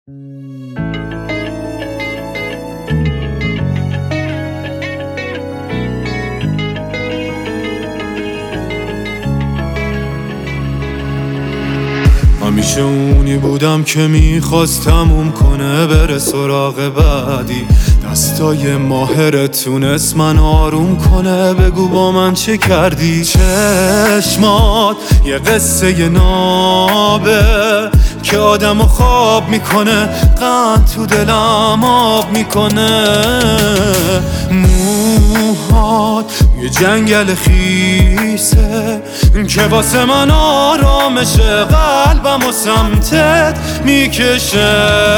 همیشه اونی بودم که میخواست تموم کنه بره سراغ بعدی. دستای ماهر تونست من آروم کنه. بگو با من چه کردی؟ چشمات یه قصه نابه که آدمو خواب میکنه، قند تو دلم آب میکنه. موهات یه جنگل خیسه که واسه من آرامشه، قلبم و سمتت میکشه.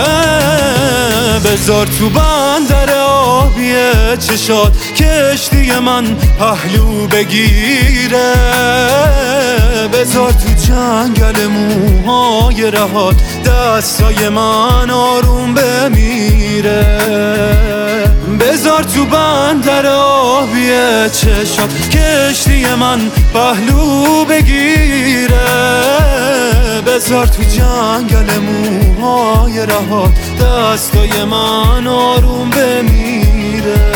بذار تو بندر آبیه چشات کشتی من پهلو بگیره. بذار تو جنگل موهای رهات دستای من آروم بمیره. بذار تو بندر آبیه چشات کشتی من پهلو بگیره. بذار تو جنگل موهای رهات دستای من آروم بمیره.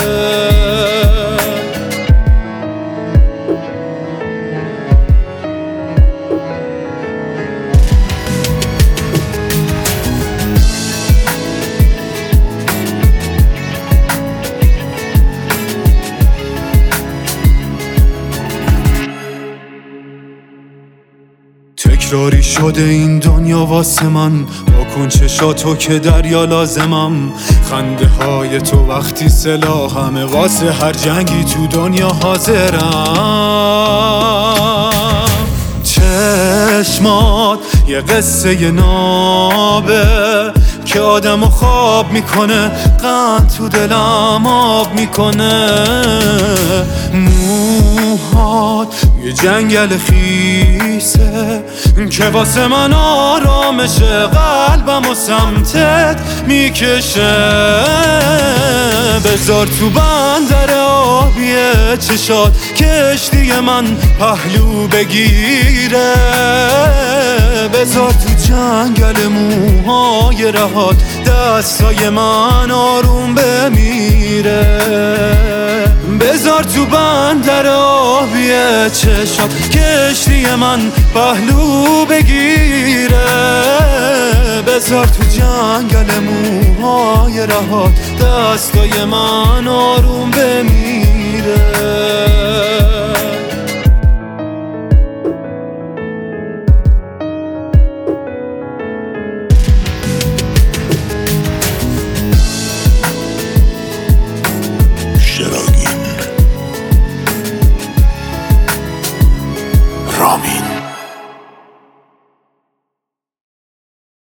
تکراری شده این دنیا واسه من، با کن چشاتو که دریا لازمم. خنده های تو وقتی سلاحمه، واسه هر جنگی تو دنیا حاضرم. چشمات یه قصه نابه که آدمو خواب میکنه، قند تو دلم آب میکنه. موهات یه جنگل خیسه که واسه من آرامشه، قلبم و سمتت میکشه. بذار تو بندر آبیه چشات کشتی من پهلو بگیره. بذار تو جنگل موهای رهات دستای من آروم بمیره. بذار تو بندر آبیه چشات کشتی من پهلو بگیره. بذار تو جنگل موهای رهات دستای من آروم بمیره.